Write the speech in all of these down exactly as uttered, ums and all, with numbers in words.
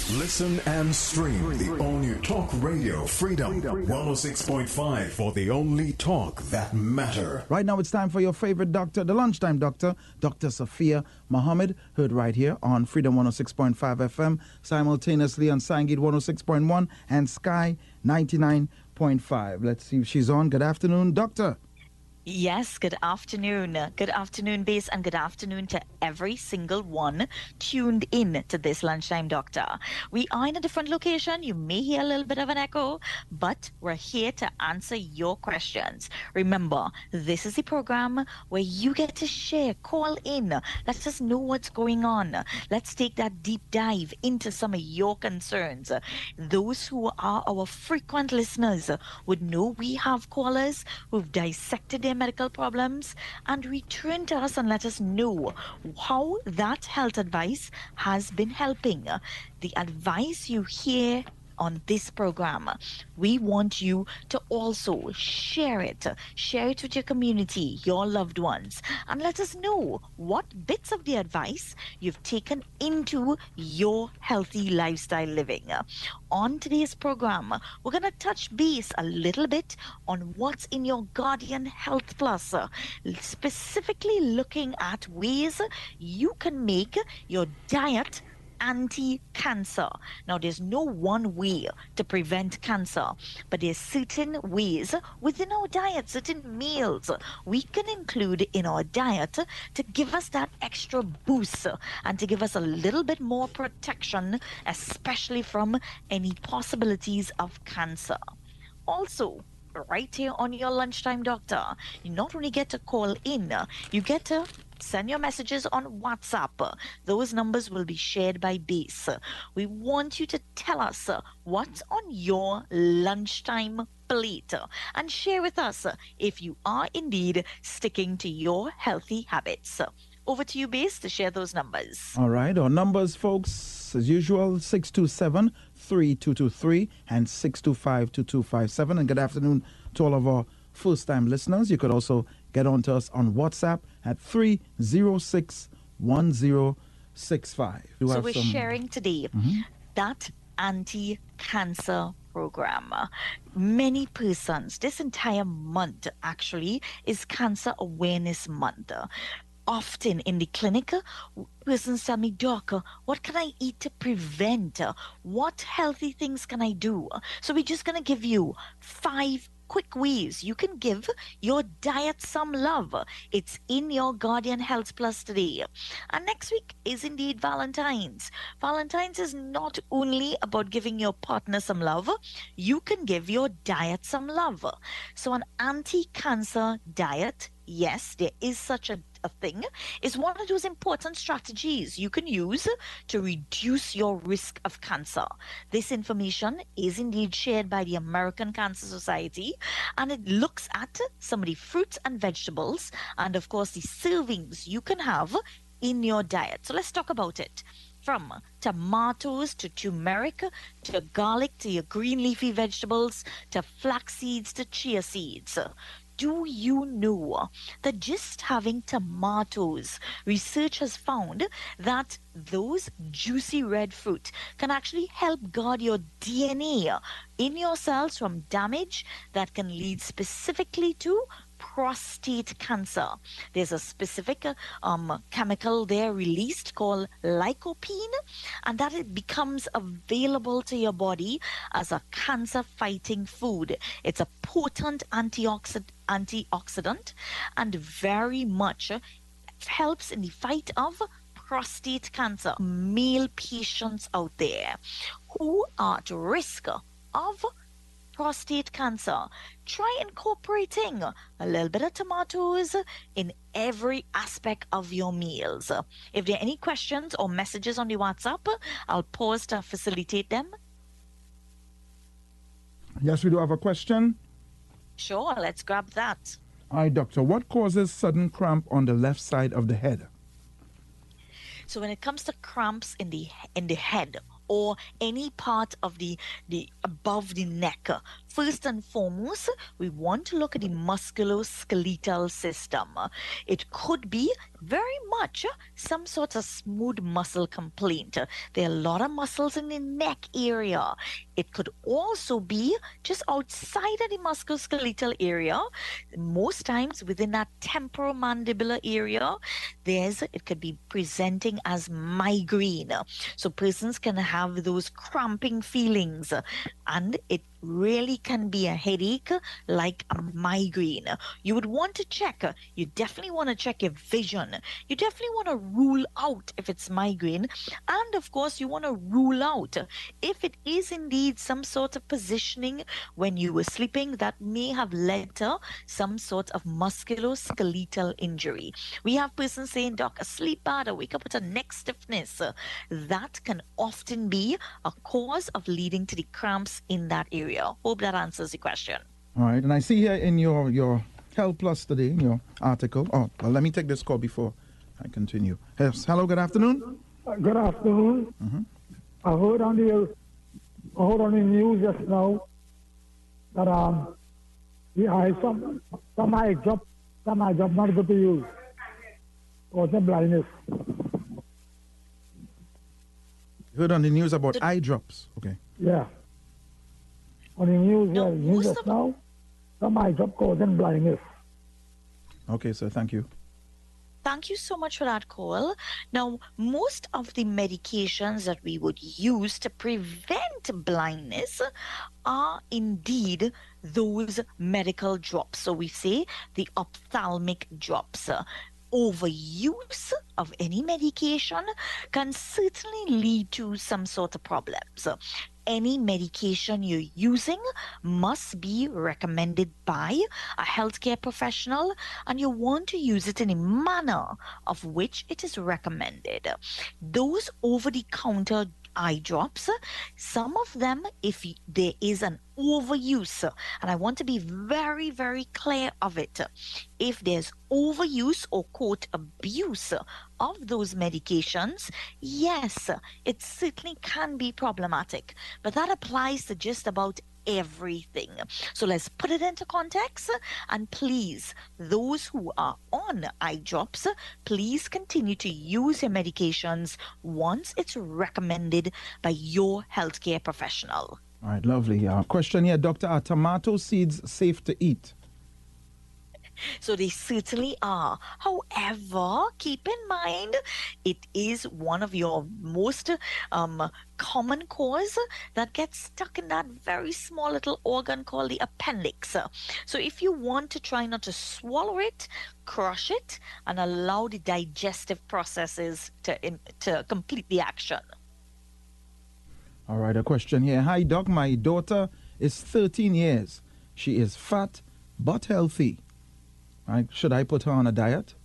Listen and stream the all-new Talk Radio Freedom one oh six point five for the only talk that matter. Right now it's time for your favorite doctor, the lunchtime doctor, Doctor Sophia Mohammed, heard right here on Freedom one oh six point five F M, simultaneously on Sangit one oh six point one and Sky ninety-nine point five. Let's see if she's on. Good afternoon, doctor. Yes, good afternoon. Good afternoon, Base, and good afternoon to every single one tuned in to this Lunchtime Doctor. We are in a different location. You may hear a little bit of an echo, but we're here to answer your questions. Remember, this is the program where you get to share, call in, let us know what's going on. Let's take that deep dive into some of your concerns. Those who are our frequent listeners would know we have callers who've dissected their medical problems and return to us and let us know how that health advice has been helping. The advice you hear on this program, we want you to also share it. Share it with your community, your loved ones, and let us know what bits of the advice you've taken into your healthy lifestyle living. On today's program, we're going to touch base a little bit on what's in your Guardian Health Plus, specifically looking at ways you can make your diet anti-cancer. Now, there's no one way to prevent cancer, but there's certain ways within our diet, certain meals we can include in our diet to give us that extra boost and to give us a little bit more protection, especially from any possibilities of cancer. Also, right here on your Lunchtime Doctor, you not only get to call in, you get to send your messages on WhatsApp. Those numbers will be shared by Base. We want you to tell us what's on your lunchtime plate and share with us if you are indeed sticking to your healthy habits. Over to you, Base, to share those numbers. All right, our numbers, folks, as usual, six two seven, three two two three and six two five, two two five seven. And good afternoon to all of our first-time listeners. You could also get on to us on WhatsApp at three zero six, one zero six five. So we're some... sharing today mm-hmm. that anti-cancer program. Many persons, this entire month actually is Cancer Awareness Month. Often in the clinic, persons tell me, Doc, what can I eat to prevent? What healthy things can I do? So we're just going to give you five quick ways you can give your diet some love. It's in your Guardian Health Plus today. And next week is indeed Valentine's. Valentine's is not only about giving your partner some love, you can give your diet some love. So an anti-cancer diet, yes, there is such a A thing, is one of those important strategies you can use to reduce your risk of cancer. This information is indeed shared by the American Cancer Society, and it looks at some of the fruits and vegetables and, of course, the servings you can have in your diet. So let's talk about it. From tomatoes to turmeric to garlic to your green leafy vegetables to flax seeds to chia seeds. Do you know that just having tomatoes, research has found that those juicy red fruit can actually help guard your D N A in your cells from damage that can lead specifically to prostate cancer. There's a specific um, chemical there released called lycopene, and that it becomes available to your body as a cancer-fighting food. It's a potent antioxidant, antioxidant and very much helps in the fight of prostate cancer. Male patients out there who are at risk of prostate cancer, try incorporating a little bit of tomatoes in every aspect of your meals. If there are any questions or messages on the WhatsApp, I'll pause to facilitate them. Yes, we do have a question. Sure, let's grab that. Hi, doctor. What causes sudden cramp on the left side of the head? So when it comes to cramps in the in the head or any part of the, the above the neck, first and foremost, we want to look at the musculoskeletal system. It could be very much uh, some sort of smooth muscle complaint. Uh, There are a lot of muscles in the neck area. It could also be just outside of the musculoskeletal area. Most times within that temporomandibular area, there's it could be presenting as migraine. So persons can have those cramping feelings, uh, and it really can be a headache like a migraine. You would want to check. uh, You definitely want to check your vision. You definitely want to rule out if it's migraine. And of course, you want to rule out uh, if it is indeed some sort of positioning when you were sleeping that may have led to some sort of musculoskeletal injury. We have persons saying, Doc, I sleep bad, I wake up with a neck stiffness. Uh, That can often be a cause of leading to the cramps in that area. Hope that answers the question. All right, and I see here in your your Health Plus today, in your article. Oh, well, let me take this call before I continue. Yes, hello, good afternoon. Uh, Good afternoon. I heard on the I heard on the news just now that um the eye some some eye drop some eye drop not good to use or the blindness. Heard on the news about The- eye drops. Okay. Yeah. On the news, No, yeah, news most just of- now, some eye drop causing blindness. Okay, sir, thank you. Thank you so much for that call. Now, most of the medications that we would use to prevent blindness are indeed those medical drops. So we say the ophthalmic drops. Uh, Overuse of any medication can certainly lead to some sort of problems. Uh, Any medication you're using must be recommended by a healthcare professional, and you want to use it in a manner of which it is recommended. Those over the counter eye drops, some of them, if y- there is an overuse, and I want to be very, very clear of it, if there's overuse or quote abuse of those medications, yes, it certainly can be problematic, but that applies to just about everything. So let's put it into context, and please, those who are on eye drops, please continue to use your medications once it's recommended by your healthcare professional. All right, lovely. Uh, question here, Doctor, are tomato seeds safe to eat? So they certainly are. However, keep in mind it is one of your most um, common cause that gets stuck in that very small little organ called the appendix. So if you want to try not to swallow it, crush it and allow the digestive processes to in, to complete the action. All right, a question here. Hi, Doc. My daughter is thirteen years. She is fat but healthy. Right? Should I put her on a diet?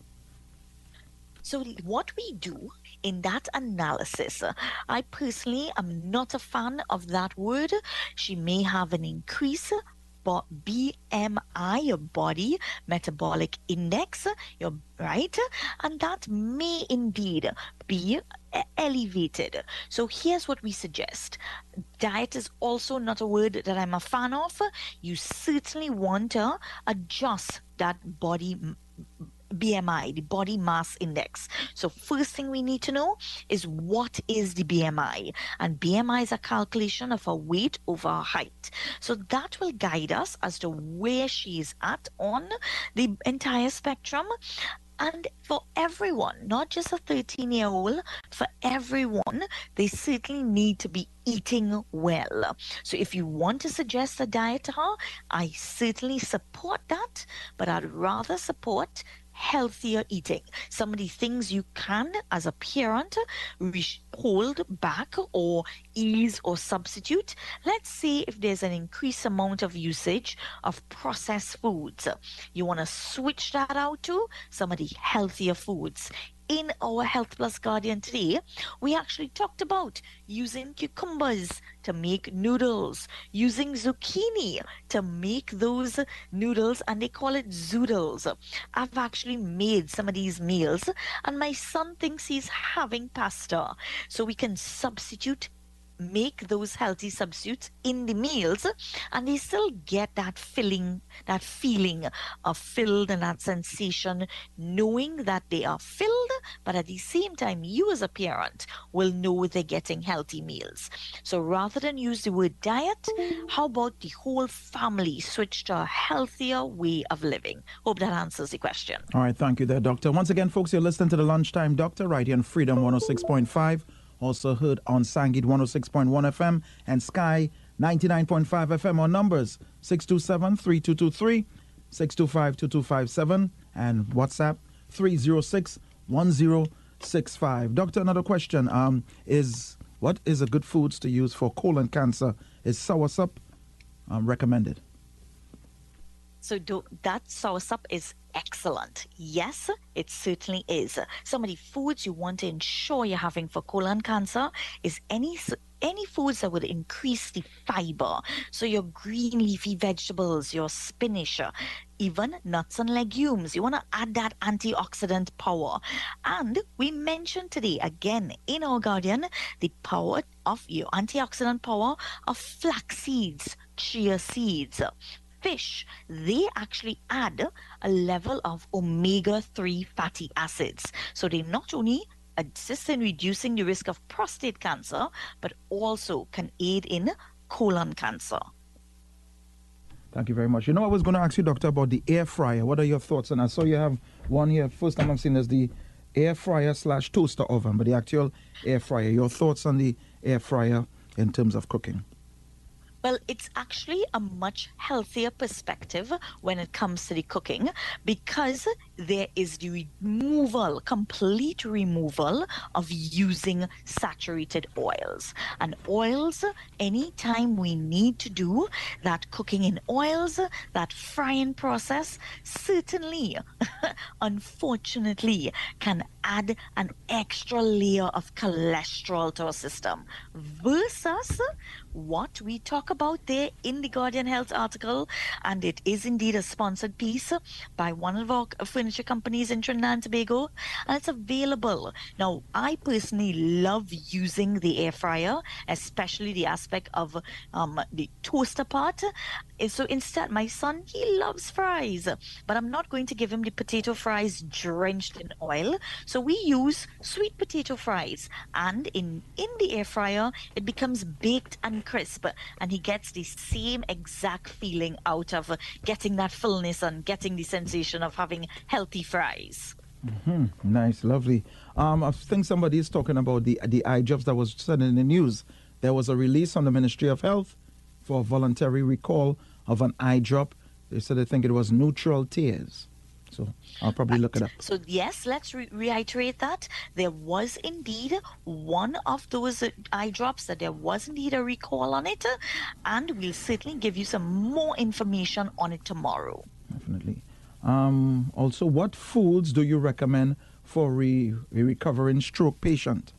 So what we do in that analysis, uh, I personally am not a fan of that word. She may have an increase but B M I, your body metabolic index, your right, and that may indeed be e- elevated. So here's what we suggest. Diet is also not a word that I'm a fan of. You certainly want to adjust that body m- B M I, the body mass index. So first thing we need to know is what is the B M I? And B M I is a calculation of her weight over her height. So that will guide us as to where she is at on the entire spectrum. And for everyone, not just a thirteen year old, for everyone, they certainly need to be eating well. So if you want to suggest a diet to her, I certainly support that, but I'd rather support healthier eating. Some of the things you can, as a parent, re- hold back or ease or substitute. Let's say if there's an increased amount of usage of processed foods, you want to switch that out to some of the healthier foods. In our Health Plus Guardian today, we actually talked about using cucumbers to make noodles, using zucchini to make those noodles, and they call it zoodles. I've actually made some of these meals, and my son thinks he's having pasta. So we can substitute make those healthy substitutes in the meals, and they still get that filling, that feeling of filled and that sensation, knowing that they are filled, but at the same time, you as a parent will know they're getting healthy meals. So rather than use the word diet, how about the whole family switch to a healthier way of living? Hope that answers the question. All right, thank you there, Doctor. Once again, folks, you're listening to the Lunchtime Doctor right here on Freedom one oh six point five. Also heard on Sangit one oh six point one F M and Sky ninety-nine point five F M on numbers six two seven, three two two three, six two five, two two five seven and WhatsApp three oh six, one oh six five. Doctor, another question um, is, what is a good foods to use for colon cancer? Is soursop um, recommended? So do, that soursop is excellent. Yes, it certainly is. Some of the foods you want to ensure you're having for colon cancer is any any foods that would increase the fiber. So your green leafy vegetables, your spinach, even nuts and legumes. You want to add that antioxidant power. And we mentioned today, again, in our Guardian, the power of your antioxidant power of flax seeds, chia seeds, fish. They actually add a level of omega three fatty acids. So they not only assist in reducing the risk of prostate cancer, but also can aid in colon cancer. Thank you very much. You know, I was going to ask you, Doctor, about the air fryer. What are your thoughts? And I saw you have one here. First time I've seen is the air fryer slash toaster oven, but the actual air fryer. Your thoughts on the air fryer in terms of cooking? Well, it's actually a much healthier perspective when it comes to the cooking, because there is the removal, complete removal of using saturated oils. And oils, anytime we need to do that cooking in oils, that frying process, certainly, unfortunately, can add an extra layer of cholesterol to our system versus what we talk about there in the Guardian Health article, and it is indeed a sponsored piece by one of our furniture companies in Trinidad and Tobago, and it's available. Now, I personally love using the air fryer, especially the aspect of um, the toaster part. So instead, my son, he loves fries, but I'm not going to give him the potato fries drenched in oil. So we use sweet potato fries, and in, in the air fryer, it becomes baked and crisp, and he gets the same exact feeling out of getting that fullness and getting the sensation of having healthy fries. Mm-hmm. Nice, lovely. Um, I think somebody is talking about the the eye drops that was said in the news. There was a release on the Ministry of Health for voluntary recall of an eye drop. They said they think it was neutral tears. So I'll probably look it up. So yes, let's re- reiterate that. There was indeed one of those uh, eye drops that there was indeed a recall on it, uh, and we'll certainly give you some more information on it tomorrow. Definitely. Um, also, what foods do you recommend for re- a recovering stroke patient?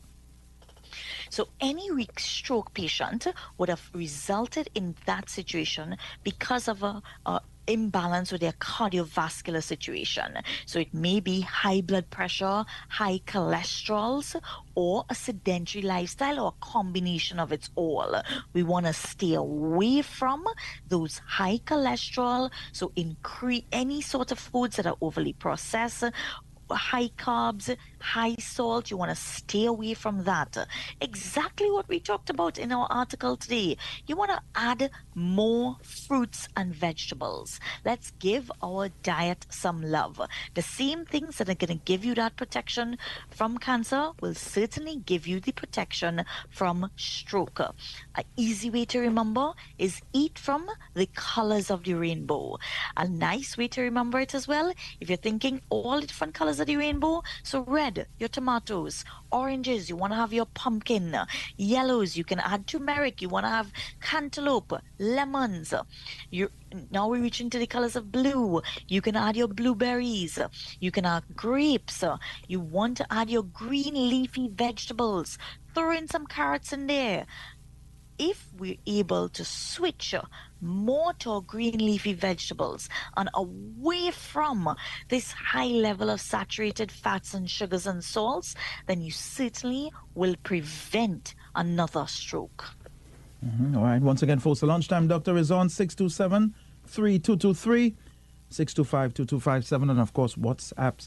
So any re- stroke patient would have resulted in that situation because of a, a imbalance with their cardiovascular situation. So it may be high blood pressure, high cholesterols, or a sedentary lifestyle, or a combination of it all. We want to stay away from those high cholesterol, so increase any sort of foods that are overly processed, high carbs, high salt. You want to stay away from that. Exactly what we talked about in our article today. You want to add more fruits and vegetables. Let's give our diet some love. The same things that are going to give you that protection from cancer will certainly give you the protection from stroke. An easy way to remember is eat from the colors of the rainbow. A nice way to remember it as well, if you're thinking all the different colors of the rainbow, so red, your tomatoes; oranges, you want to have your pumpkin; yellows, you can add turmeric; you want to have cantaloupe; lemons. You now we reach into the colors of blue. You can add your blueberries. You can add grapes. You want to add your green leafy vegetables. Throw in some carrots in there. if we're able to switch more to green leafy vegetables and away from this high level of saturated fats and sugars and salts, then you certainly will prevent another stroke. Mm-hmm. All right. Once again, folks, the Lunchtime Doctor is on six two seven, three two two three, six two five, two two five seven, and of course, WhatsApp's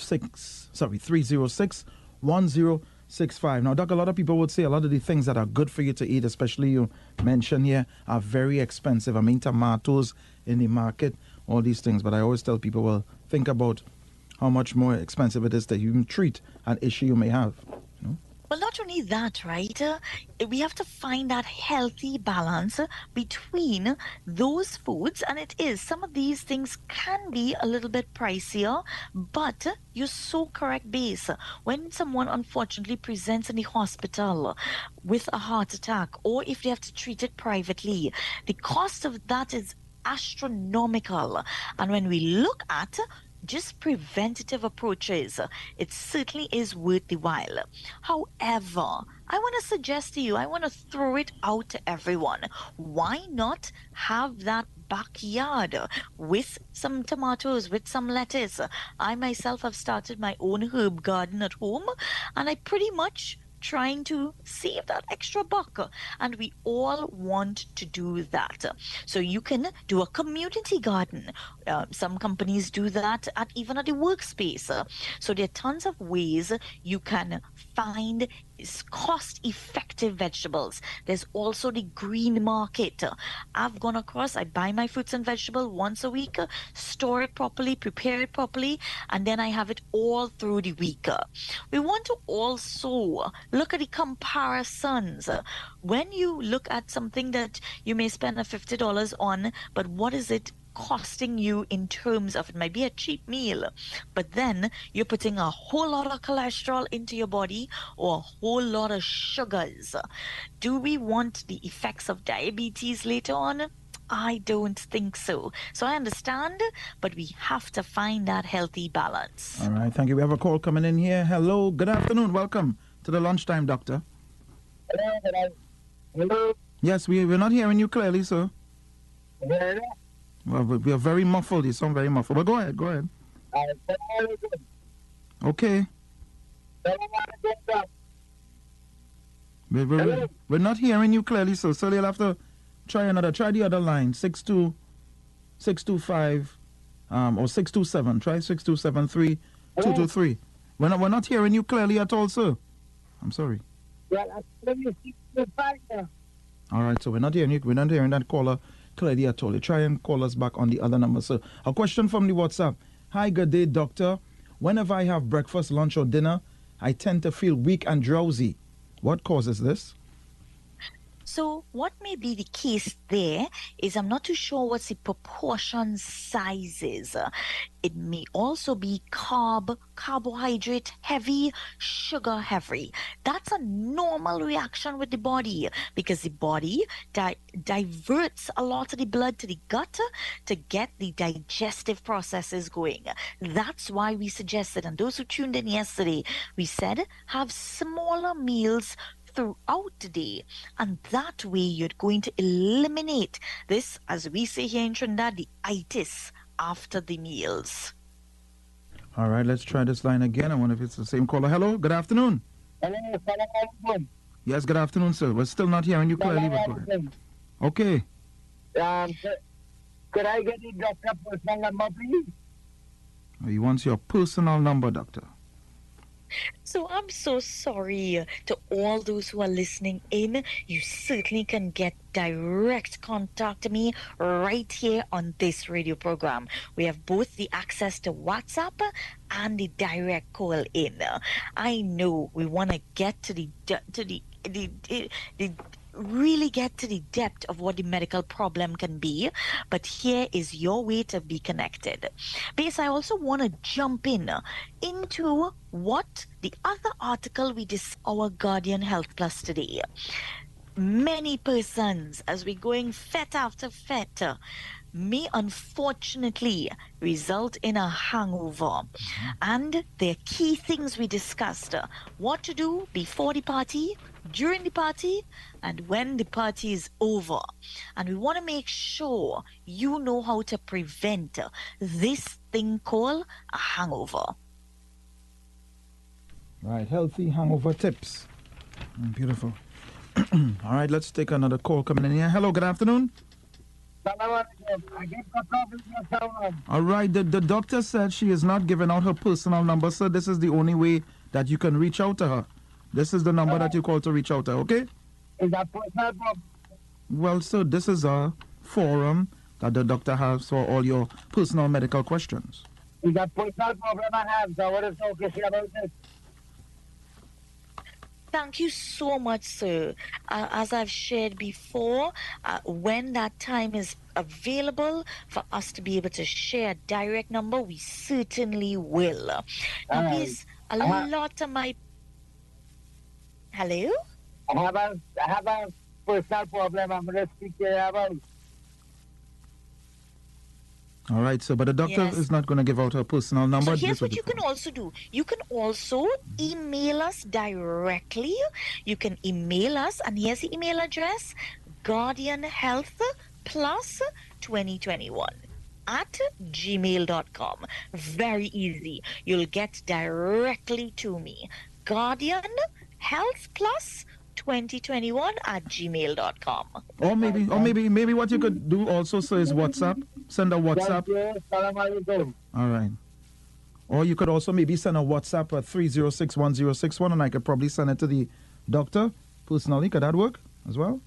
six sorry three zero six, one zero six five. Now, Doc, a lot of people would say a lot of the things that are good for you to eat, especially you mentioned here, are very expensive. I mean, tomatoes in the market, all these things. But I always tell people, well, think about how much more expensive it is to even treat an issue you may have. You know? Well, not only that, right? Uh, we have to find that healthy balance uh, between those foods, and it is. Some of these things can be a little bit pricier, but uh, you're so correct, Base. When someone unfortunately presents in the hospital with a heart attack, or if they have to treat it privately, the cost of that is astronomical. And when we look at just preventative approaches, it certainly is worth the while. However, I want to suggest to you, I want to throw it out to everyone. Why not have that backyard with some tomatoes, with some lettuce? I myself have started my own herb garden at home, and I pretty much trying to save that extra buck, and we all want to do that. So you can do a community garden. Uh, some companies do that at even at the workspace. So there are tons of ways you can find cost-effective vegetables. There's also the green market. I've gone across, I buy my fruits and vegetables once a week, store it properly, prepare it properly, and then I have it all through the week. We want to also look at the comparisons. When you look at something that you may spend a fifty dollars on, but what is it costing you in terms of, it might be a cheap meal, but then you're putting a whole lot of cholesterol into your body or a whole lot of sugars. Do we want the effects of diabetes later on? I don't think so. So I understand, but we have to find that healthy balance. All right, thank you. We have a call coming in here. Hello, good afternoon. Welcome to the Lunchtime Doctor. Hello, hello. Hello. Yes, we, we're not hearing you clearly, sir. Hello. Well, we we are very muffled. You sound very muffled. But go ahead, go ahead. Okay. We, we, we, we're not hearing you clearly, sir. So you'll have to try another. Try the other line. six two six two five um, or six two seven. Try six two seven three two two three. We're not, we're not hearing you clearly at all, sir. I'm sorry. All right, so we're not hearing you. We're not hearing that caller clearly at all. You try and call us back on the other number. So a question from the WhatsApp. Hi, good day, doctor. Whenever I have breakfast, lunch, or dinner, I tend to feel weak and drowsy. What causes this? So what may be the case there is I'm not too sure what's the proportion sizes. It may also be carb, carbohydrate heavy, sugar heavy. That's a normal reaction with the body because the body di- diverts a lot of the blood to the gut to get the digestive processes going. That's why we suggested, and those who tuned in yesterday, we said have smaller meals throughout the day, and that way you're going to eliminate this, as we say here in Trinidad, the itis after the meals. All right, let's try this line again. I wonder if it's the same caller. Hello, good afternoon. Hello, hello. Yes, good afternoon, sir. We're still not hearing you clearly. But go ahead. Okay. Um, could I get the doctor personal number, please? He wants your personal number, doctor. So I'm so sorry to all those who are listening in. You certainly can get direct contact to me right here on this radio program. We have both the access to WhatsApp and the direct call in. I know we want to get to the to the the, the, the really get to the depth of what the medical problem can be, but here is your way to be connected. Because I also want to jump in into what the other article we discussed, our Guardian Health Plus today. Many persons, as we're going fet after fet, may unfortunately result in a hangover. And the key things we discussed: what to do before the party, during the party and when the party is over. And we want to make sure you know how to prevent this thing called a hangover. Right, healthy hangover tips. Mm, beautiful. All right, let's take another call coming in here. Hello, good afternoon. All right, the, the doctor said she is not giving out her personal number, so this is the only way that you can reach out to her. This is the number uh, that you call to reach out to her, okay? Is that personal problem? Well, so this is a forum that the doctor has for all your personal medical questions. Is that personal problem I have, so what is okay about this? Thank you so much, sir. Uh, as I've shared before, uh, when that time is available for us to be able to share a direct number, we certainly will. Now, Um, there's a uh-huh. lot of my... Hello? I have a, I have a personal problem I'm going to speak to you about. All right, so but the doctor Yes. is not going to give out her personal number. So here's This what is you the can also do. You can also email us directly. You can email us, and here's the email address, Guardian Health Plus twenty twenty-one at gmail dot com. Very easy. You'll get directly to me. Guardian Health Plus twenty twenty-one at gmail dot com. Or maybe, or maybe, maybe what you could do also, sir, is WhatsApp. Send a WhatsApp. Thank you. Salam alaikum. All right. Or you could also maybe send a WhatsApp at three zero six one zero six one, and I could probably send it to the doctor personally. Could that work as well?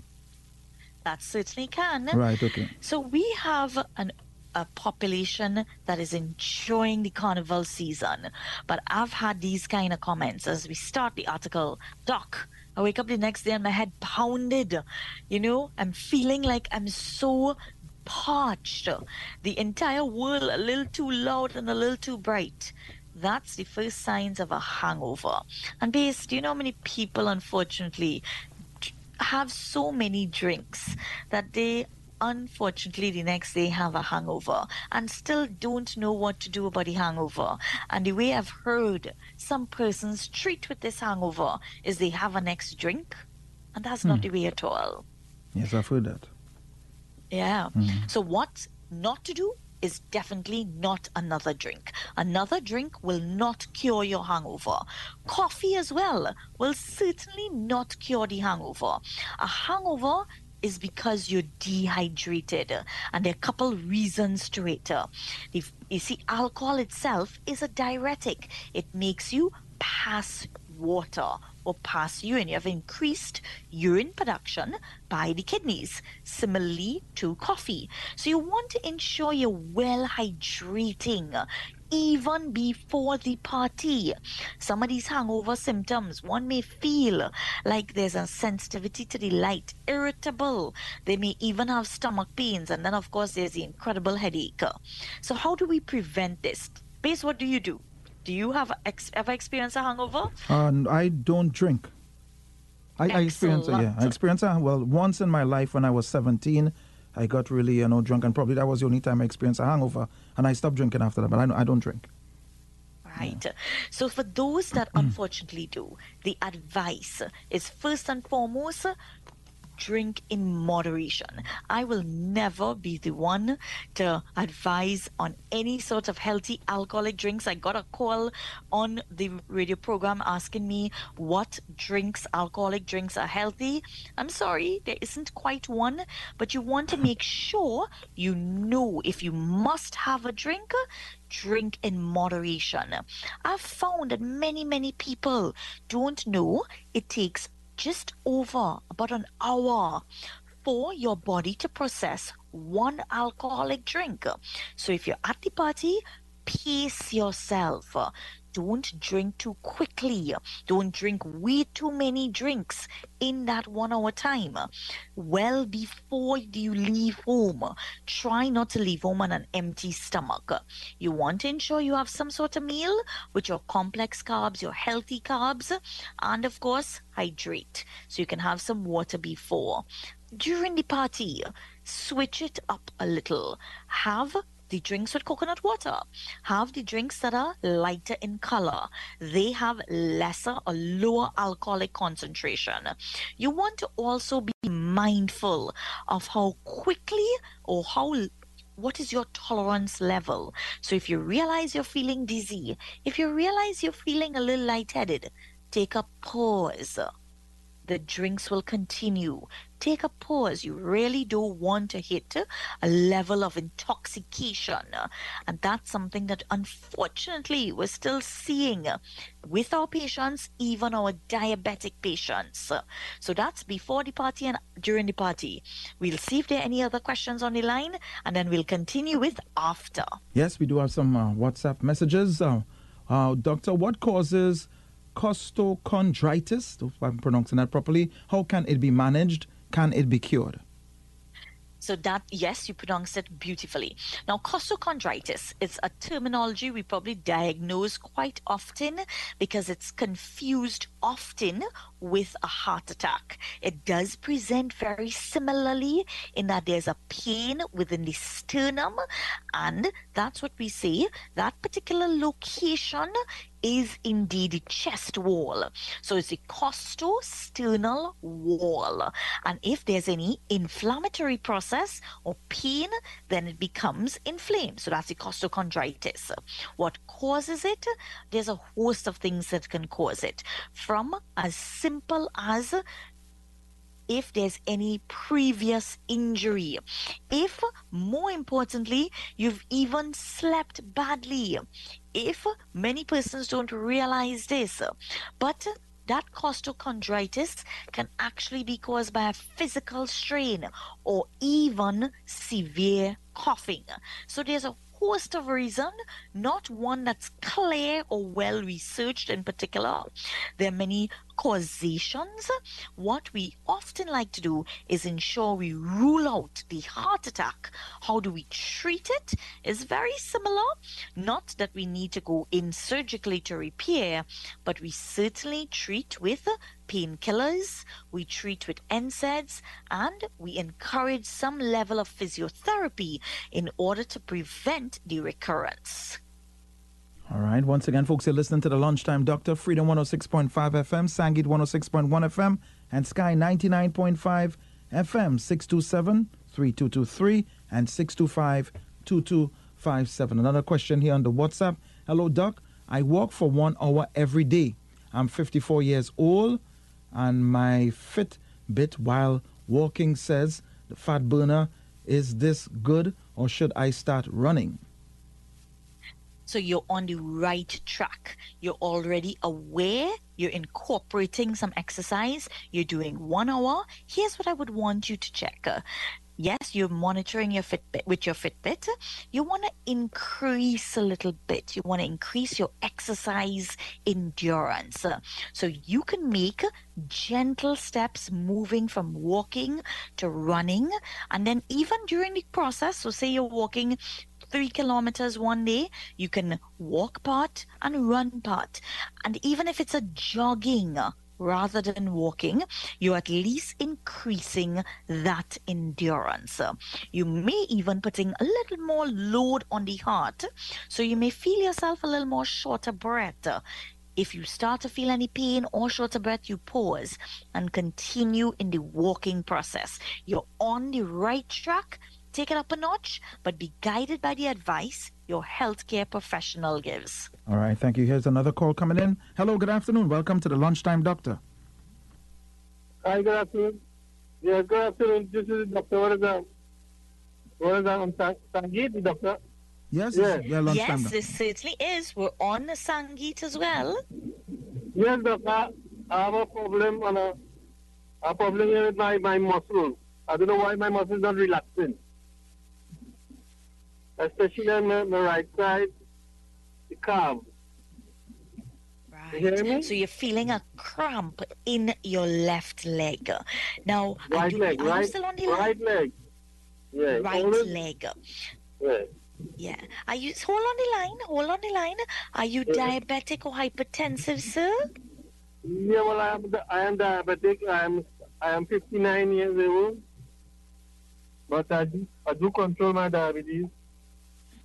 That certainly can. Right, okay. So we have an a population that is enjoying the carnival season. But I've had these kind of comments as we start the article. Doc, I wake up the next day and my head pounded. You know, I'm feeling like I'm so parched. The entire world a little too loud and a little too bright. That's the first signs of a hangover. And base, do you know how many people, unfortunately, have so many drinks that they unfortunately the next day have a hangover and still don't know what to do about the hangover? And the way I've heard some persons treat with this hangover is they have a next drink, and that's not Hmm. the way at all. Yes, I've heard that. Yeah. Mhm. So what not to do is definitely not another drink. Another drink will not cure your hangover. Coffee as well will certainly not cure the hangover. A hangover is because you're dehydrated, and there are a couple reasons to it. Uh, if- You see, alcohol itself is a diuretic. It makes you pass water or pass urine. You have increased urine production by the kidneys, similarly to coffee. So you want to ensure you're well hydrating even before the party. Some of these hangover symptoms, one may feel like there's a sensitivity to the light, irritable. They may even have stomach pains, and then of course there's the incredible headache. So how do we prevent this? Base, what do you do? Do you have ex- ever experienced a hangover? And I don't drink. I, I experienced it, yeah. I Excellent. experienced it, well, once in my life when I was seventeen, I got really, you know, drunk, and probably that was the only time I experienced a hangover, and I stopped drinking after that, but I, don't- I don't drink. Right. So for those that unfortunately do, the advice is first and foremost, drink in moderation. I will never be the one to advise on any sort of healthy alcoholic drinks. I got a call on the radio program asking me what drinks, alcoholic drinks, are healthy. I'm sorry, there isn't quite one, but you want to make sure you know if you must have a drink, drink in moderation. I've found that many, many people don't know it takes just over about an hour for your body to process one alcoholic drink. So if you're at the party, pace yourself. Don't drink too quickly. Don't drink way too many drinks in that one hour time. Well before you leave home, try not to leave home on an empty stomach. You want to ensure you have some sort of meal with your complex carbs, your healthy carbs, and of course, hydrate. So you can have some water before. During the party, switch it up a little. Have the drinks with coconut water. Have the drinks that are lighter in color. They have lesser or lower alcoholic concentration. You want to also be mindful of how quickly or how what is your tolerance level. So if you realize you're feeling dizzy, if you realize you're feeling a little lightheaded, take a pause. The drinks will continue. Take a pause. You really don't want to hit a level of intoxication. And that's something that unfortunately we're still seeing with our patients, even our diabetic patients. So that's before the party and during the party. We'll see if there are any other questions on the line, and then we'll continue with after. Yes, we do have some uh, WhatsApp messages. Uh, uh, doctor, what causes costochondritis, if I'm pronouncing that properly? How can it be managed? Can it be cured? So that, yes, you pronounced it beautifully. Now, costochondritis is a terminology we probably diagnose quite often because it's confused often with a heart attack. It does present very similarly in that there's a pain within the sternum, and that's what we say. That particular location is indeed the chest wall. So it's the costosternal wall. And if there's any inflammatory process or pain, then it becomes inflamed. So that's the costochondritis. What causes it? There's a host of things that can cause it. From as simple as if there's any previous injury, if, more importantly, you've even slept badly, if many persons don't realize this, but that costochondritis can actually be caused by a physical strain or even severe coughing. So there's a host of reason, not one that's clear or well researched in particular. There are many causations. What we often like to do is ensure we rule out the heart attack. How do we treat it? Is very similar. Not that we need to go in surgically to repair, but we certainly treat with painkillers, we treat with N SAIDs, and we encourage some level of physiotherapy in order to prevent the recurrence. All right. Once again, folks, you're listening to the Lunchtime Doctor, Freedom one oh six point five F M, Sangit one oh six point one F M, and Sky ninety-nine point five F M, six two seven, three two two three and six two five, two two five seven. Another question here on the WhatsApp. Hello, Doc. I walk for one hour every day. I'm fifty-four years old, and my Fitbit while walking says the fat burner. Is this good, or should I start running? So you're on the right track. You're already aware. You're incorporating some exercise. You're doing one hour. Here's what I would want you to check. Uh, yes, you're monitoring your Fitbit with your Fitbit. You want to increase a little bit. You want to increase your exercise endurance. Uh, so you can make gentle steps moving from walking to running. And then even during the process, so say you're walking three kilometers one day, you can walk part and run part. And even if it's a jogging rather than walking, you're at least increasing that endurance. You may even putting a little more load on the heart, so you may feel yourself a little more shorter breath. If you start to feel any pain or shorter breath, you pause and continue in the walking process. You're on the right track. Take it up a notch, but be guided by the advice your healthcare professional gives. All right, thank you. Here's another call coming in. Hello, good afternoon. Welcome to the Lunchtime Doctor. Hi, good afternoon. Yeah, good afternoon. This is Doctor Waradam. Waradam, I'm Sangit, Doctor. Yes, Yeah. yeah, Lunchtime Yes, Doctor. this certainly is. We're on the Sangit as well. Yes, Doctor. I have a problem on a, a problem here with my, my muscles. I don't know why my muscles not relaxing. Especially on my, my right side, the calf. You hear me? Right. So you're feeling a cramp in your left leg. Now, I Right do, leg, are you right, still on the right line? leg. Yeah. Right always- leg. Yeah. Yeah. Are you hold on the line? Hold on the line. Are you Yeah. diabetic or hypertensive, sir? Yeah, well, I am, I am diabetic. I am, I am fifty-nine years old. But I do, I do control my diabetes.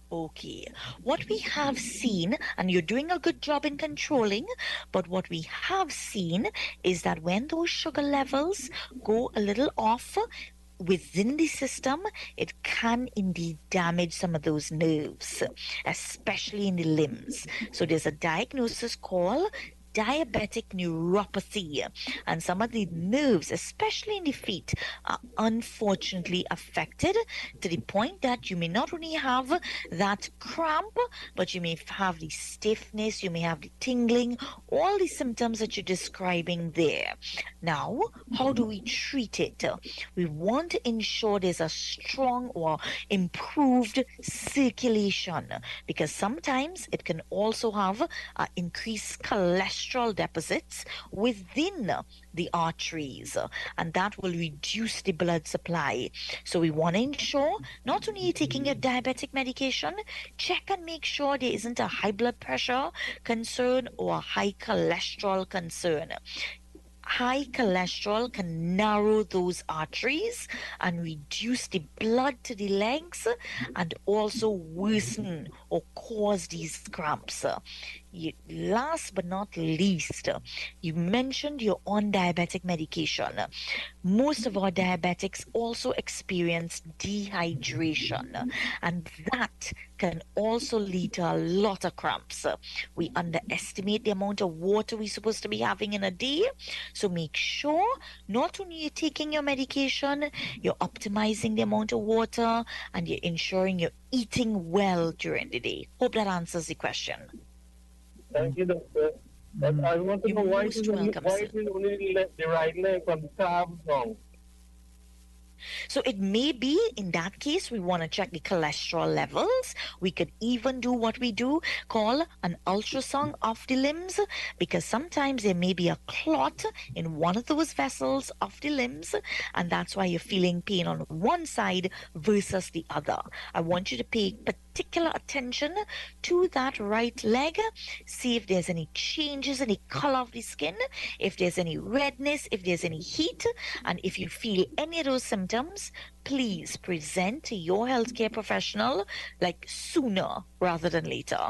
Okay, what we have seen, and you're doing a good job in controlling, but what we have seen is that when those sugar levels go a little off within the system, it can indeed damage some of those nerves, especially in the limbs. So there's a diagnosis called diabetic neuropathy, and some of the nerves, especially in the feet, are unfortunately affected to the point that you may not only have that cramp, but you may have the stiffness, you may have the tingling, all the symptoms that you're describing there. Now, how do we treat it? We want to ensure there's a strong or improved circulation, because sometimes it can also have uh, increased cholesterol deposits within the arteries, and that will reduce the blood supply. So we want to ensure not only you're taking your diabetic medication, check and make sure there isn't a high blood pressure concern or a high cholesterol concern. High cholesterol can narrow those arteries and reduce the blood to the legs, and also worsen or cause these cramps. You, last but not least, you mentioned you're on diabetic medication. Most of our diabetics also experience dehydration, and that can also lead to a lot of cramps. We underestimate the amount of water we're supposed to be having in a day. So make sure not only you're taking your medication, you're optimizing the amount of water, and you're ensuring you're eating well during the day. Hope that answers the question. Thank you, doctor. But I want to You're know why most is only, welcome, why sir. is it only le- the right leg from the calves down? So it may be, in that case, we want to check the cholesterol levels. We could even do what we do call an ultrasound of the limbs, because sometimes there may be a clot in one of those vessels of the limbs, and that's why you're feeling pain on one side versus the other. I want you to pay particular attention to that right leg. See if there's any changes in the color of the skin, if there's any redness, if there's any heat, and if you feel any of those symptoms, please present to your healthcare professional like sooner rather than later.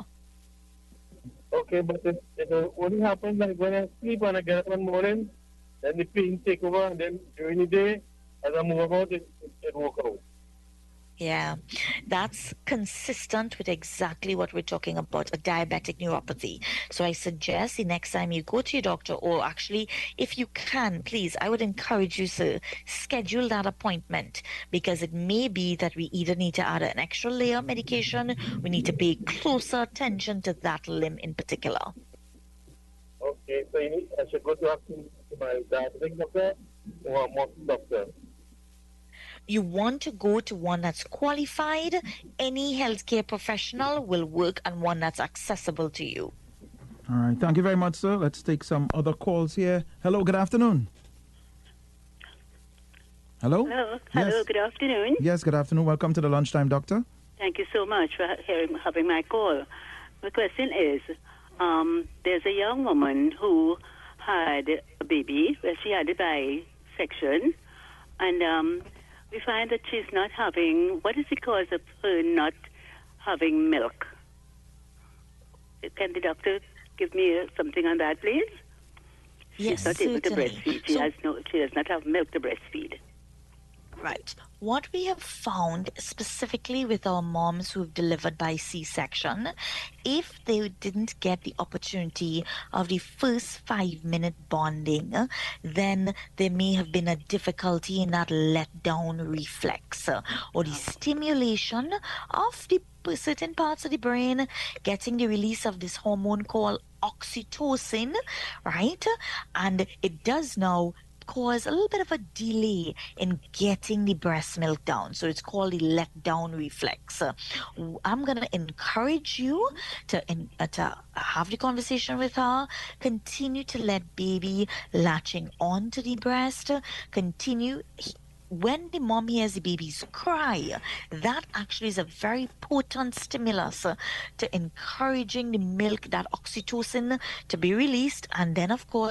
Okay, but it, it only happens like when I sleep and I get up in the morning, then the pain take over, and then during the day, as I move about, it, it, it walk out. Yeah, that's consistent with exactly what we're talking about, a diabetic neuropathy. So I suggest the next time you go to your doctor, or actually, if you can, please, I would encourage you to schedule that appointment, because it may be that we either need to add an extra layer of medication, we need to pay closer attention to that limb in particular. Okay, so you need, I should go to, to my diabetic doctor or a muscle doctor. You want to go to one that's qualified. Any healthcare professional will work, and one that's accessible to you. All right. Thank you very much, sir. Let's take some other calls here. Hello. Good afternoon. Hello? Hello. Hello. Yes. Good afternoon. Yes, good afternoon. Welcome to the Lunchtime Doctor. Thank you so much for hearing, having my call. My question is, um, there's a young woman who had a baby where she had a bisection, and um, we find that she's not having, what is the cause of her not having milk? Can the doctor give me uh, something on that, please? Yes, She's not able to certainly. breastfeed. She, So- has no, she does not have milk to breastfeed. Right. What we have found specifically with our moms who've delivered by C-section, if they didn't get the opportunity of the first five minute bonding, then there may have been a difficulty in that letdown reflex, uh, or the stimulation of the certain parts of the brain, getting the release of this hormone called oxytocin, right? And it does now cause a little bit of a delay in getting the breast milk down. So it's called the let down reflex. Uh, I'm going to encourage you to, in, uh, to have the conversation with her, continue to let baby latching onto the breast, continue. When the mom hears the babies cry, that actually is a very potent stimulus uh, to encouraging the milk, that oxytocin, to be released, and then of course the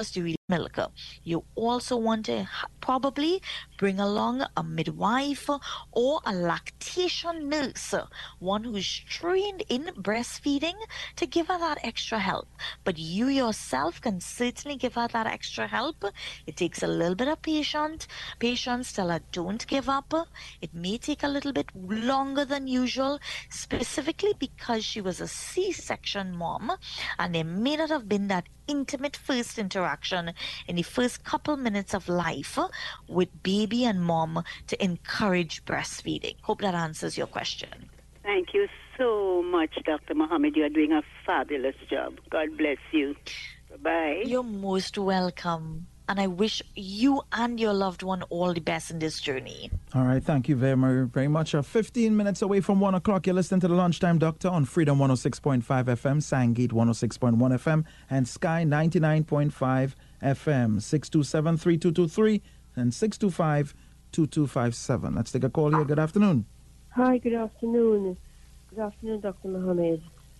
milk. You also want to ha- probably bring along a midwife or a lactation nurse, one who's trained in breastfeeding to give her that extra help. But you yourself can certainly give her that extra help. It takes a little bit of patience. Patience. Tell her don't give up. It may take a little bit longer than usual, specifically because she was a C-section mom, and there may not have been that intimate first interaction in the first couple minutes of life with baby and mom to encourage breastfeeding. Hope that answers your question. Thank you so much, Doctor Mohammed. You are doing a fabulous job. God bless you. Bye-bye. You're most welcome. And I wish you and your loved one all the best in this journey. All right, thank you very, very, very much. Uh, fifteen minutes away from one o'clock, you're listening to the Lunchtime Doctor on Freedom one oh six point five F M, Sangate one oh six point one F M, and Sky ninety-nine point five F M. six two seven, three two two three and six two five, two two five seven. Let's take a call here. Good afternoon. Hi, good afternoon. Good afternoon, Doctor Mohammed.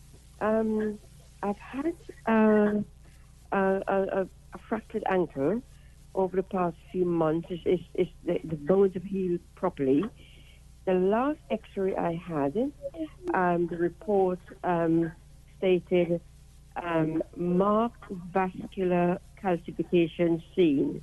Um, I've had uh, a, a, a fractured ankle over the past few months. It's, it's, it's the, the bones have healed properly. The last x-ray I had, um, the report um, stated um, marked vascular calcification seen.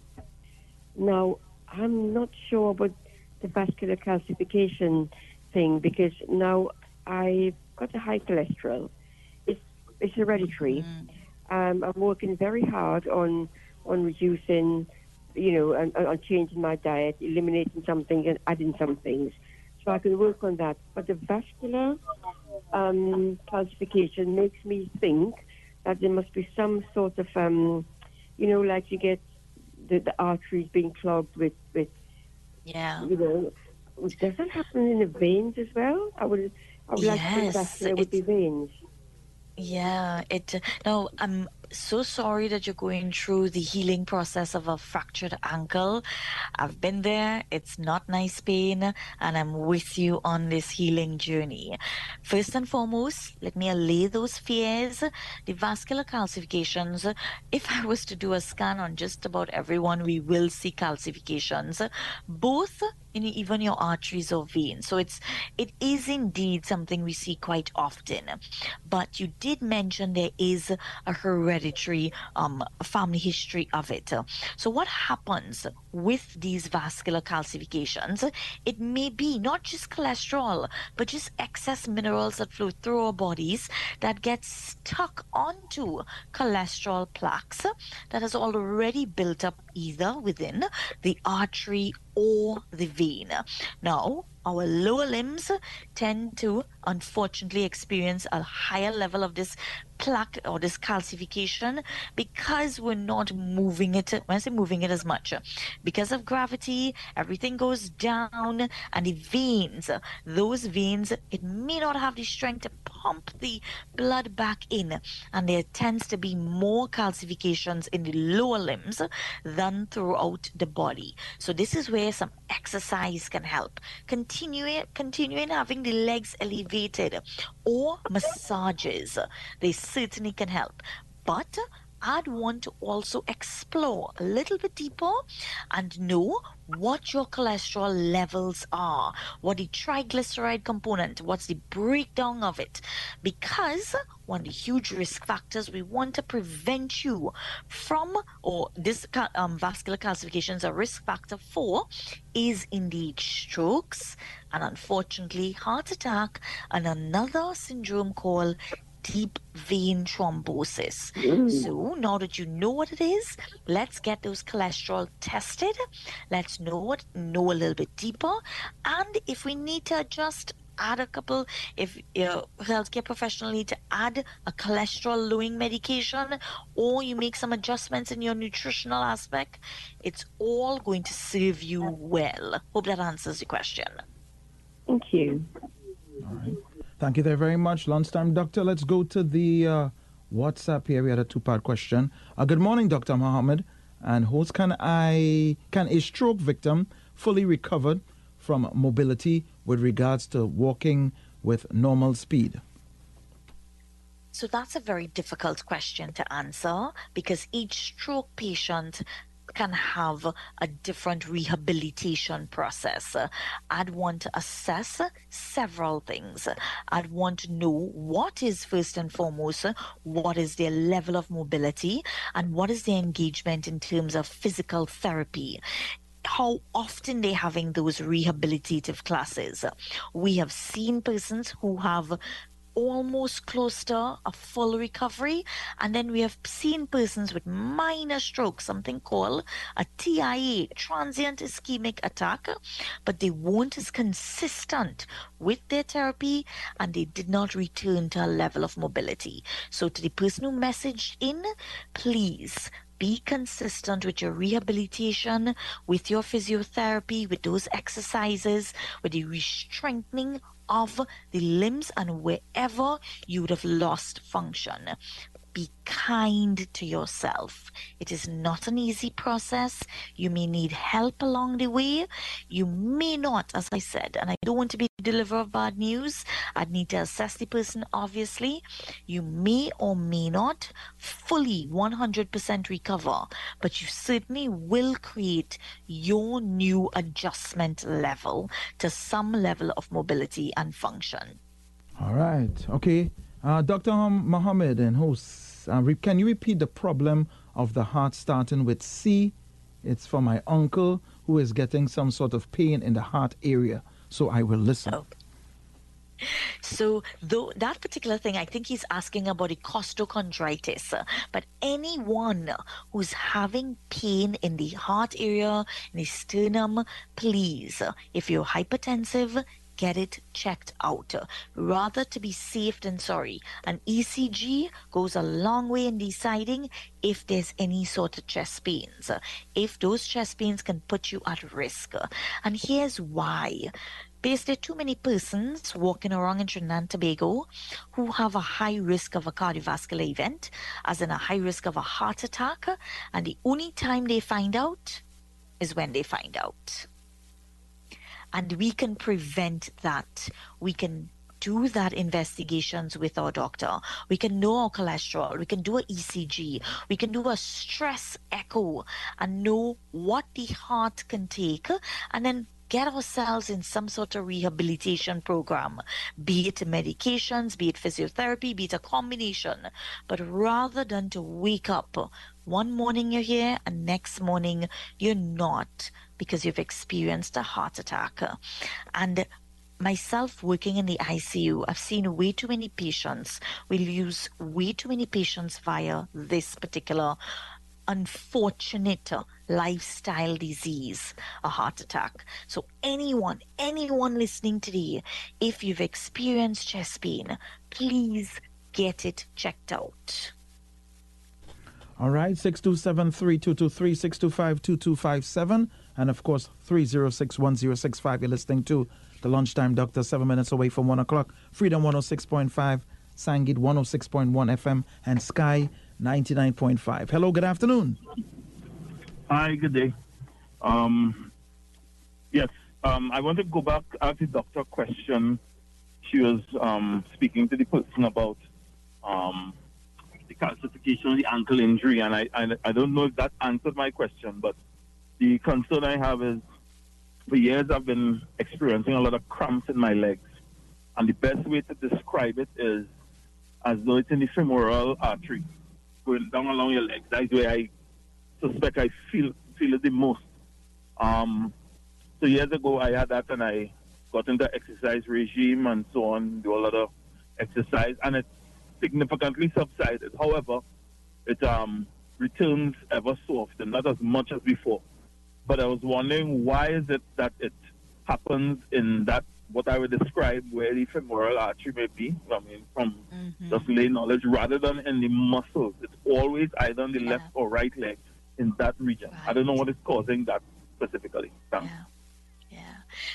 Now, I'm not sure about the vascular calcification thing because now I've got a high cholesterol. It's, it's hereditary. Mm. Um, I'm working very hard on on reducing, you know, and on changing my diet, eliminating some things and adding some things. So I can work on that. But the vascular um, calcification makes me think that there must be some sort of, um, you know, like you get the, the arteries being clogged with, with, yeah, you know, does that happen in the veins as well? I would, I would yes, like to think vascular would be veins. Yeah, it. No, I'm so sorry that you're going through the healing process of a fractured ankle. I've been there. It's not nice pain, and I'm with you on this healing journey. First and foremost, let me allay those fears. The vascular calcifications, if I was to do a scan on just about everyone, we will see calcifications, both in even your arteries or veins. So it's it is indeed something we see quite often. But you did mention there is a hereditary um, family history of it. So what happens with these vascular calcifications? It may be not just cholesterol, but just excess minerals that flow through our bodies that get stuck onto cholesterol plaques that has already built up either within the artery or the vein. Now, our lower limbs tend to unfortunately experience a higher level of this plaque or this calcification because we're not moving it. When I say moving it as much, because of gravity, everything goes down, and the veins, those veins, it may not have the strength to pump the blood back in, and there tends to be more calcifications in the lower limbs than throughout the body. So this is where some exercise can help. Continuing, continuing having the legs elevated or massages, they certainly can help. But I'd want to also explore a little bit deeper and know what your cholesterol levels are, what the triglyceride component, what's the breakdown of it. Because one of the huge risk factors we want to prevent you from, or this um, vascular calcification is a risk factor for, is indeed strokes and unfortunately heart attack and another syndrome called deep vein thrombosis. Mm. So now that you know what it is, let's get those cholesterol tested. Let's know what know a little bit deeper, and if we need to adjust, add a couple, if your healthcare professional need to add a cholesterol lowering medication, or you make some adjustments in your nutritional aspect, it's all going to serve you well. Hope that answers the question. Thank you. All right. Thank you there very much, Lunchtime Doctor. Let's go to the uh, WhatsApp here. We had a two-part question. Uh, good morning, Doctor Mohammed. And how can I can a stroke victim fully recover from mobility with regards to walking with normal speed? So that's a very difficult question to answer because each stroke patient can have a different rehabilitation process. I'd want to assess several things. I'd want to know what is first and foremost, what is their level of mobility and what is their engagement in terms of physical therapy. How often they're having those rehabilitative classes. We have seen persons who have almost close to a full recovery, and then we have seen persons with minor stroke, something called a T I A, transient ischemic attack, but they weren't as consistent with their therapy and they did not return to a level of mobility. So to the person who messaged in, please be consistent with your rehabilitation, with your physiotherapy, with those exercises, with the re-strengthening of the limbs and wherever you would have lost function. Be kind to yourself. It is not an easy process. You may need help along the way. You may not, as I said, and I don't want to be the deliverer of bad news. I'd need to assess the person, obviously. You may or may not fully one hundred percent recover, but you certainly will create your new adjustment level to some level of mobility and function. All right. Okay. Uh, Doctor Mohammed and host, uh, re- can you repeat the problem of the heart starting with C? It's for my uncle who is getting some sort of pain in the heart area. So I will listen. Okay. So though that particular thing, I think he's asking about the costochondritis. uh, But anyone who's having pain in the heart area, in the sternum, please, uh, if you're hypertensive, get it checked out. Uh, Rather to be safe than sorry. An E C G goes a long way in deciding if there's any sort of chest pains. Uh, If those chest pains can put you at risk. Uh, And here's why. Because there are too many persons walking around in Trinidad and Tobago who have a high risk of a cardiovascular event, as in a high risk of a heart attack, and the only time they find out is when they find out. And we can prevent that. We can do that investigations with our doctor. We can know our cholesterol. We can do an E C G. We can do a stress echo and know what the heart can take, and then get ourselves in some sort of rehabilitation program, be it medications, be it physiotherapy, be it a combination. But rather than to wake up one morning you're here and next morning you're not because you've experienced a heart attack. And myself working in the I C U, I've seen way too many patients. We'll use way too many patients via this particular unfortunate lifestyle disease, a heart attack. So anyone, anyone listening today, if you've experienced chest pain, please get it checked out. All right, six two seven, three two two three, six two five, two two five seven, and of course, three zero six, one zero six five. You're listening to The Lunchtime Doctor, seven minutes away from one o'clock. Freedom one oh six point five, Sangit one oh six point one F M, and Sky ninety-nine point five. Hello, good afternoon. Hi, good day. Um, yes, um, I want to go back, ask the doctor a question. She was um, speaking to the person about um, the calcification of the ankle injury, and I, I, I don't know if that answered my question, but the concern I have is for years I've been experiencing a lot of cramps in my legs, and the best way to describe it is as though it's in the femoral artery going down along your legs. That's where I suspect I feel feel it the most. Um, so years ago I had that, and I got into exercise regime and so on, do a lot of exercise, and it significantly subsided. However, it um, returns ever so often, not as much as before. But I was wondering, why is it that it happens in that, what I would describe where the femoral artery may be, I mean, from Mm-hmm. just lay knowledge, rather than in the muscles. It's always either on the Yeah. left or right leg in that region. I don't know what is causing that specifically. Thanks. Yeah. Yeah.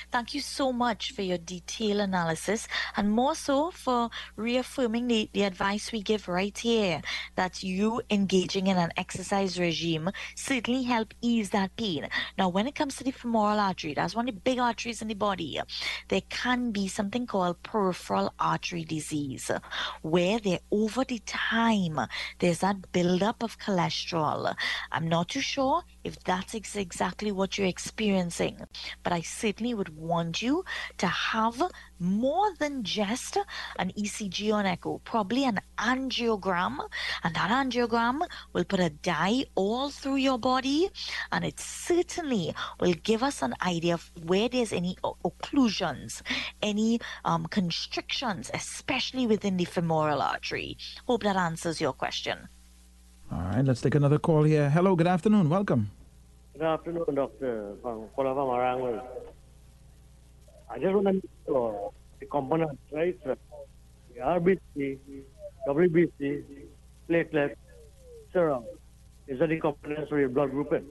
Thank you so much for your detailed analysis and more so for reaffirming the, the advice we give right here that you engaging in an exercise regime certainly help ease that pain. Now, when it comes to the femoral artery, that's one of the big arteries in the body, there can be something called peripheral artery disease where there over the time there's that buildup of cholesterol. I'm not too sure if that's ex- exactly what you're experiencing, but I certainly would want you to have more than just an E C G or an echo, probably an angiogram, and that angiogram will put a dye all through your body, and it certainly will give us an idea of where there's any o- occlusions, any um, constrictions, especially within the femoral artery. Hope that answers your question. All right, let's take another call here. Hello, good afternoon. Welcome. Good afternoon, Doctor. From Kuala Marangal. I just want to know the components, right? Sir? The R B C, W B C, platelet, serum. Is that the components for your blood grouping?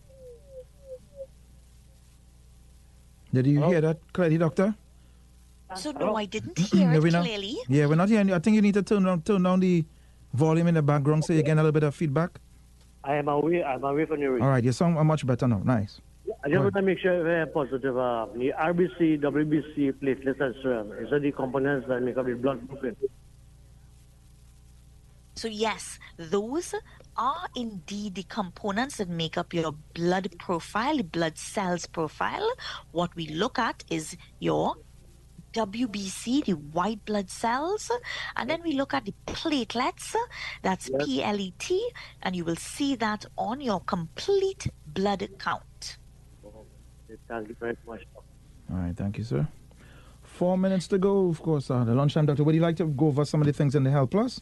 Did you Hello? hear that clearly, Doctor? So Hello? no, I didn't hear No, it we're not- clearly. Yeah, we're not hearing you. I think you need to turn down, turn down the volume in the background so you get a little bit of feedback. I am away. I'm away from your. All right, you sound much better now. Nice. I just want to make sure we're positive. Uh, the R B C, W B C, platelets, and serum. Is that the components that make up the blood grouping? So yes, those are indeed the components that make up your blood profile, the blood cells profile. What we look at is your W B C, the white blood cells, and then we look at the platelets, that's Yes. P L E T, and you will see that on your complete blood count. Thank you very much. All right, thank you, sir. Four minutes to go, of course. Uh, the lunchtime, Doctor. Would you like to go over some of the things in the Health Plus?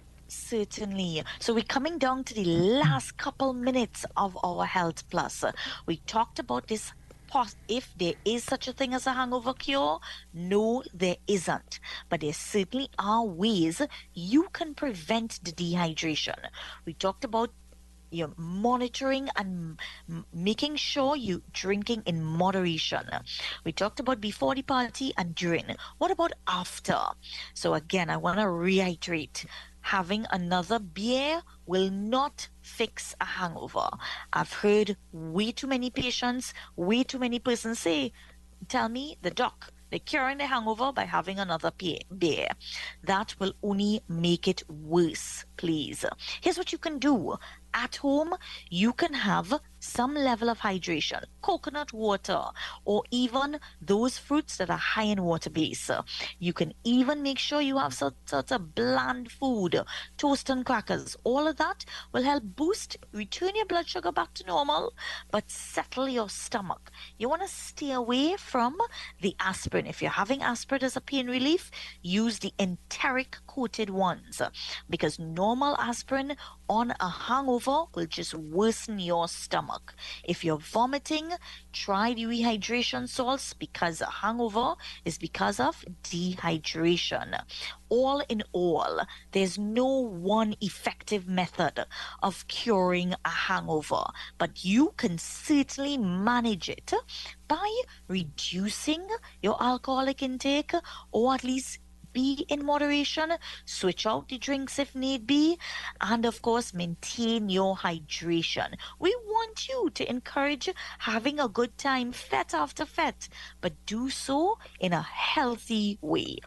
Certainly. So we're coming down to the last couple minutes of our Health Plus. We talked about this. pos- If there is such a thing as a hangover cure, no, there isn't. But there certainly are ways you can prevent the dehydration. We talked about you're monitoring and m- making sure you drinking in moderation. We talked about before the party and during. What about after? So again, I want to reiterate, having another beer will not fix a hangover. I've heard way too many patients, way too many persons say, tell me, the doc, they're curing the hangover by having another pe- beer. That will only make it worse, please. Here's what you can do. At home, you can have some level of hydration, coconut water, or even those fruits that are high in water base. You can even make sure you have sort, sort of bland food, toast and crackers. All of that will help boost, return your blood sugar back to normal, but settle your stomach. You want to stay away from the aspirin. If you're having aspirin as a pain relief, use the enteric coated ones, because normal aspirin on a hangover will just worsen your stomach. If you're vomiting, try the rehydration salts, because a hangover is because of dehydration. All in all, there's no one effective method of curing a hangover, but you can certainly manage it by reducing your alcoholic intake, or at least be in moderation, switch out the drinks if need be, and of course maintain your hydration. We want you to encourage having a good time fet after fet, but do so in a healthy way.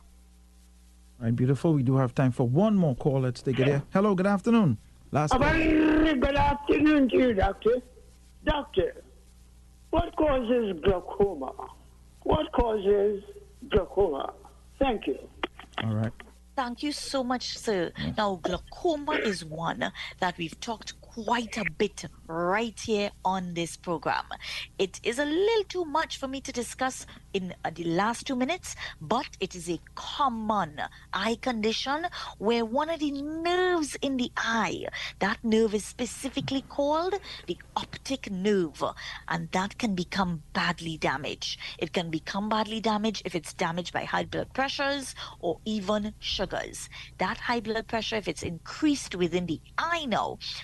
All right, beautiful. We do have time for one more call. Let's take it here. Hello, good afternoon. Last A call. very good afternoon to you, Doctor. Doctor, what causes glaucoma? What causes glaucoma? Thank you. All right. Thank you so much, sir. Now, glaucoma is one that we've talked quite a bit right here on this program. It is a little too much for me to discuss in uh, the last two minutes, but it is a common eye condition where one of the nerves in the eye, that nerve is specifically called the optic nerve, and that can become badly damaged. It can become badly damaged if it's damaged by high blood pressures or even sugars. That high blood pressure, if it's increased within the eye now, so we call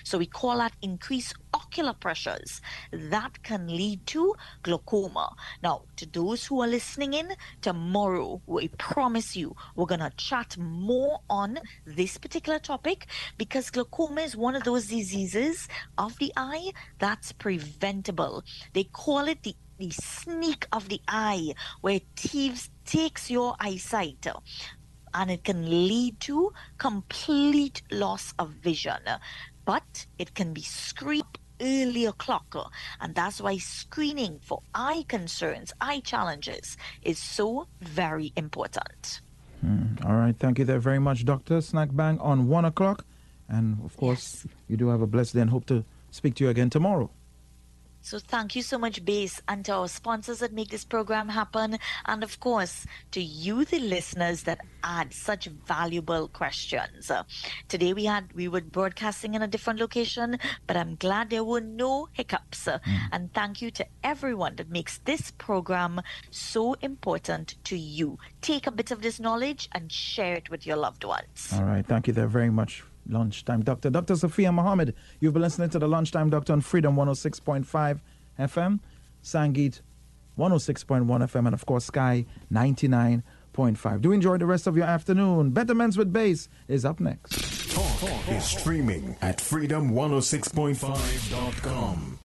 call that increased ocular pressures. That can lead to glaucoma. Now, to those who are listening in, tomorrow, we promise you, we're going to chat more on this particular topic, because glaucoma is one of those diseases of the eye that's preventable. They call it the, the sneak of the eye, where thieves takes your eyesight, and it can lead to complete loss of vision. But it can be screened early o'clock, and that's why screening for eye concerns, eye challenges, is so very important. Mm, all right, thank you there very much, Doctor Snack Bang on one o'clock, and of course, yes, you do have a blessed day, and hope to speak to you again tomorrow. So thank you so much, Base, and to our sponsors that make this program happen, and of course, to you, the listeners that add such valuable questions. Uh, today we had we were broadcasting in a different location, but I'm glad there were no hiccups. Uh, mm. And thank you to everyone that makes this program so important to you. Take a bit of this knowledge and share it with your loved ones. All right, thank you there very much. Lunchtime Doctor. Doctor Sophia Mohammed, you've been listening to the Lunchtime Doctor on Freedom one oh six point five F M, Sangeet one oh six point one F M, and of course Sky ninety-nine point five. Do enjoy the rest of your afternoon. Betterments with Bass is up next. Talk is streaming at freedom one oh six point five dot com.